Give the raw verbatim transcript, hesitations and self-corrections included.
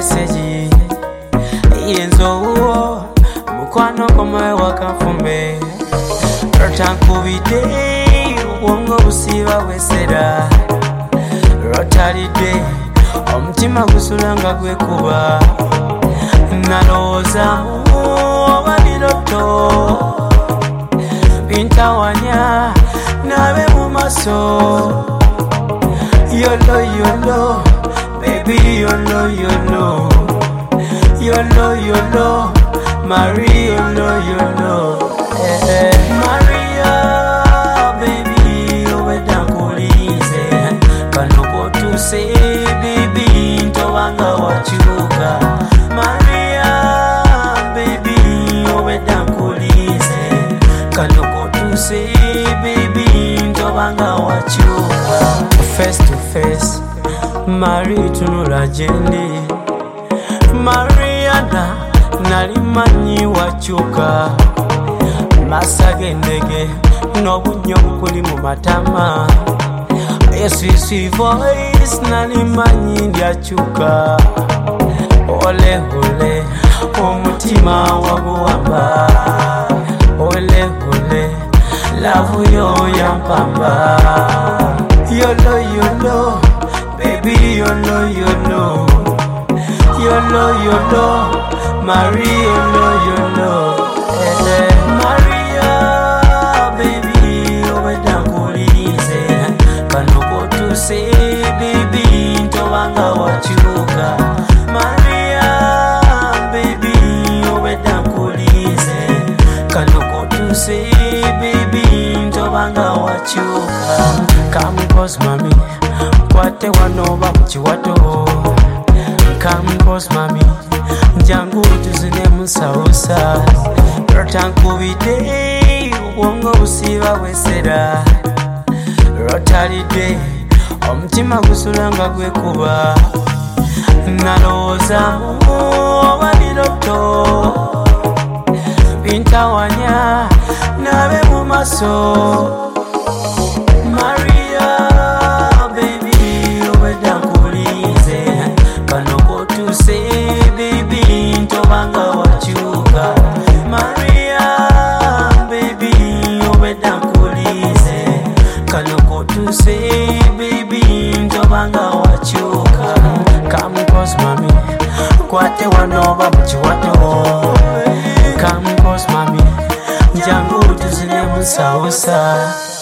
message yenzo uwo mukwano komawe wakanfume rotankubide ubwongo busiba bwesera rotalide omutima gusulanga gwekuba nalowoozamu oba biroto bintawanya nabe mu maso yolo yolo baby yolo yolo yolo yolo Maria yolo yolo eh, eh. Maria baby oweda nkulize kanoko tuse baby ntowanga wachuka Maria baby oweda nkulize kanoko tuse baby ntowanga wachuka face to face Maria tunula jendi Mariana nalimanyi wachuka masagendege n'obunyo bukuli mu matama esisi voice nalimanyi ndyachuka ole ole omutima waguwamba ole ole lavu yo yampamba yolo yolo baby yolo yolo yolo yolo Maria yolo yolo eh, eh. Maria baby oweda nkulize kanoko tuse baby ntowanga wachuka Maria baby oweda nkulize kanoko tuse baby ntowanga wachuka come close mami kwate wanoba muchiwato come close mami jangu tuzine musausa rotankubide ubwongo busiba bwesera rotalide omutima gusulanga gwekuba nalowoozamu oba biroto bintawanya nabe mu maso Maria baby oweda nkulize kanoko tuse baby ntobanga wachuka Maria baby oweda nkulize kanoko tuse baby ntobanga wachuka come close mami kwate wanoba muchiwato come close mami jangu tuzine musausa